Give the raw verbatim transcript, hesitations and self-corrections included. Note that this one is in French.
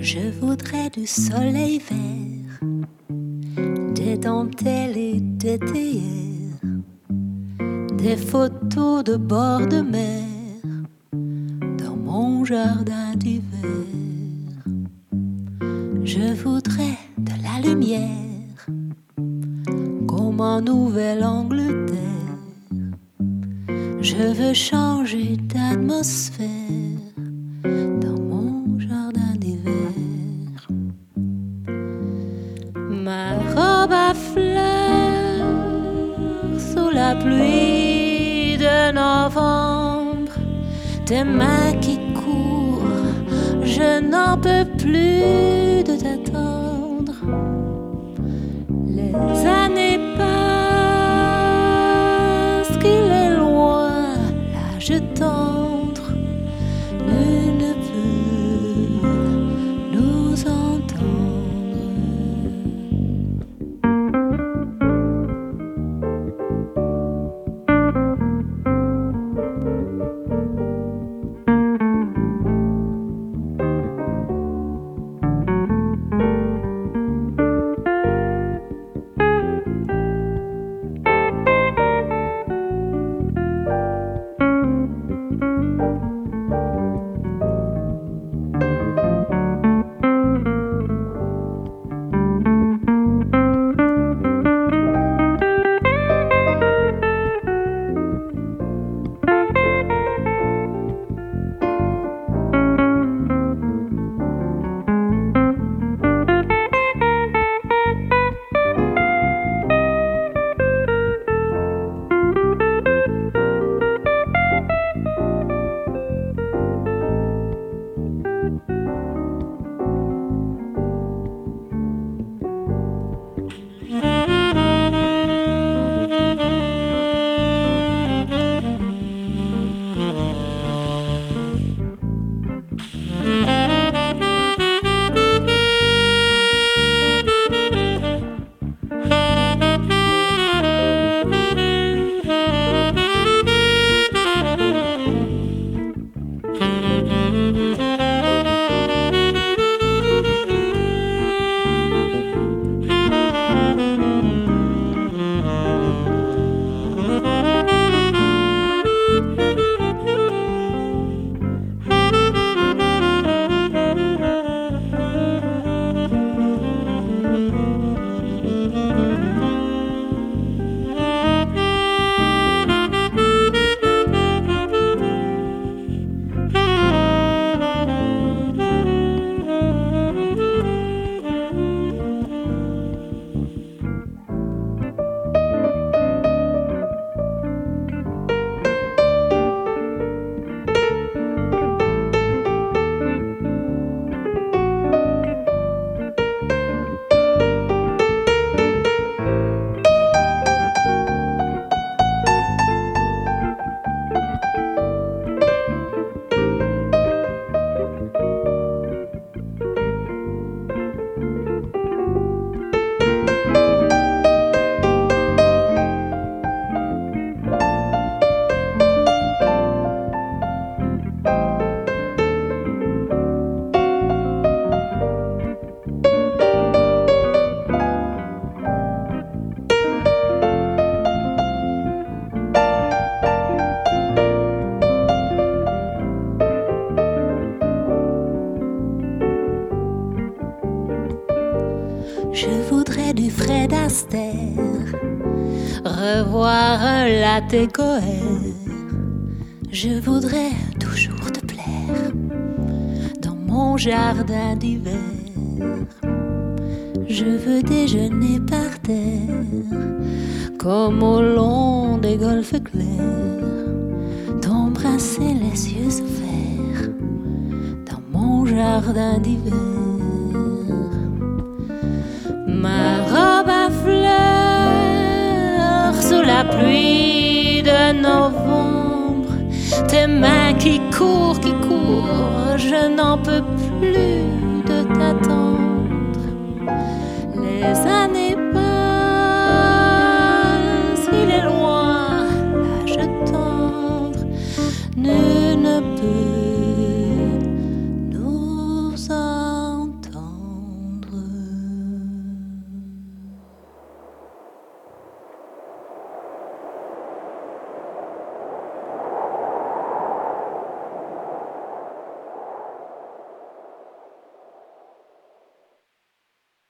Je voudrais du soleil vert, des dentelles et des théières, des photos de bord de mer dans mon jardin d'hiver. Je voudrais de la lumière comme en Nouvelle-Angleterre. Je veux changer d'atmosphère dans mon jardin d'hiver. Ma robe à fleurs sous la pluie de novembre, tes mains qui courent, je n'en peux plus de t'attendre. Les années passent, qu'il est loin l'âge tendre, nul ne peut nous entendre. Je voudrais du Fred Astaire, revoir un latte Coher. Je voudrais toujours te plaire dans mon jardin d'hiver. Je veux déjeuner par terre comme au long des golfes clairs, t'embrasser les yeux ouverts dans mon jardin d'hiver. Ma robe à fleurs sous la pluie de novembre, tes mains qui courent, qui courent, je n'en peux plus